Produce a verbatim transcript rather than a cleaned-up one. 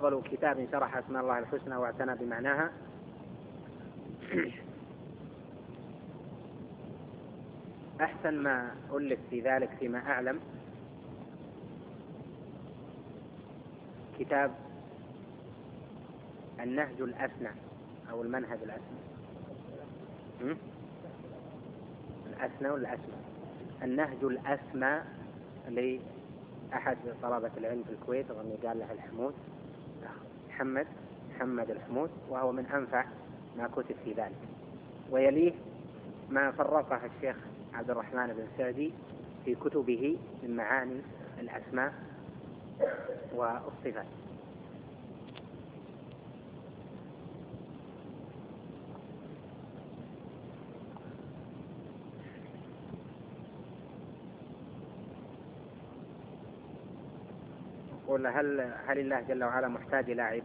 أفضل كتاب شرح أسماء الله الحسنى واعتنى بمعناها أحسن ما ألف في ذلك فيما أعلم كتاب النهج الأسنى أو المنهج الأسنى. الأسنى والأسمى. النهج الأسمى لأحد طلبة العلم في الكويت أظن قال له الحمود محمد محمد الحمود، وهو من أنفع ما كتب في ذلك. ويليه ما فرقه الشيخ عبد الرحمن بن سعدي في كتبه من معاني الأسماء والصفات. قل هل هل الله جل وعلا محتاج إلى عبادة؟